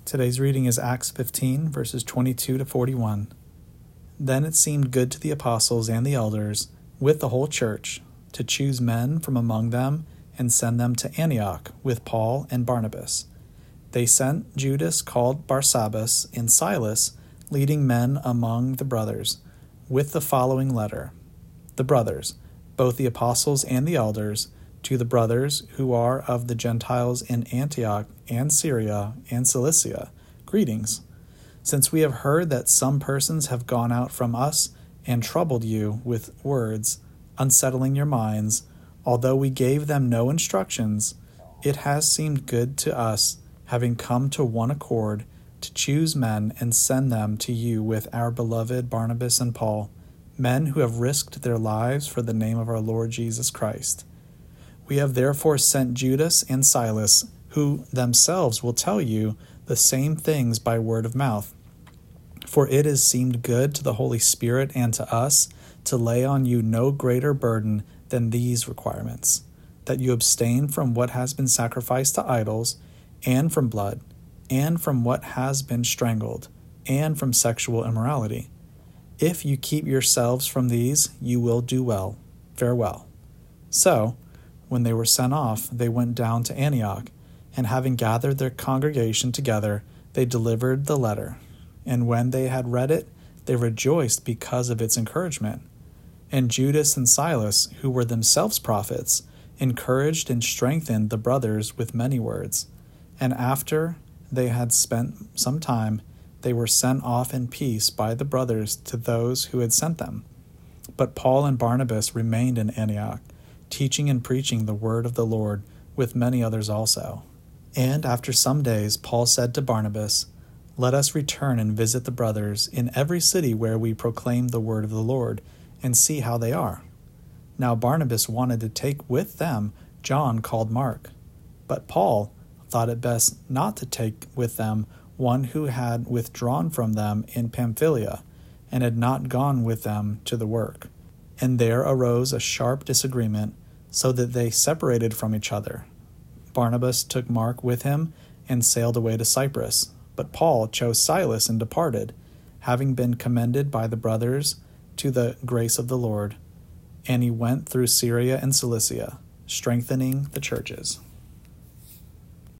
Today's reading is Acts 15, verses 22 to 41. Then it seemed good to the apostles and the elders, with the whole church, to choose men from among them and send them to Antioch with Paul and Barnabas. They sent Judas called Barsabbas and Silas, leading men among the brothers, with the following letter. The brothers, both the apostles and the elders, to the brothers who are of the Gentiles in Antioch and Syria and Cilicia, greetings. Since we have heard that some persons have gone out from us and troubled you with words, unsettling your minds, although we gave them no instructions, it has seemed good to us, having come to one accord, to choose men and send them to you with our beloved Barnabas and Paul, men who have risked their lives for the name of our Lord Jesus Christ. We have therefore sent Judas and Silas, who themselves will tell you the same things by word of mouth. For it has seemed good to the Holy Spirit and to us to lay on you no greater burden than these requirements, that you abstain from what has been sacrificed to idols, and from blood, and from what has been strangled, and from sexual immorality. If you keep yourselves from these, you will do well. Farewell. So, when they were sent off, they went down to Antioch, and having gathered their congregation together, they delivered the letter. And when they had read it, they rejoiced because of its encouragement. And Judas and Silas, who were themselves prophets, encouraged and strengthened the brothers with many words. And after they had spent some time, they were sent off in peace by the brothers to those who had sent them. But Paul and Barnabas remained in Antioch, teaching and preaching the word of the Lord with many others also. And after some days, Paul said to Barnabas, "Let us return and visit the brothers in every city where we proclaim the word of the Lord, and see how they are." Now Barnabas wanted to take with them John called Mark, but Paul thought it best not to take with them one who had withdrawn from them in Pamphylia, and had not gone with them to the work. And there arose a sharp disagreement, so that they separated from each other. Barnabas took Mark with him and sailed away to Cyprus, but Paul chose Silas and departed, having been commended by the brothers to the grace of the Lord. And he went through Syria and Cilicia, strengthening the churches.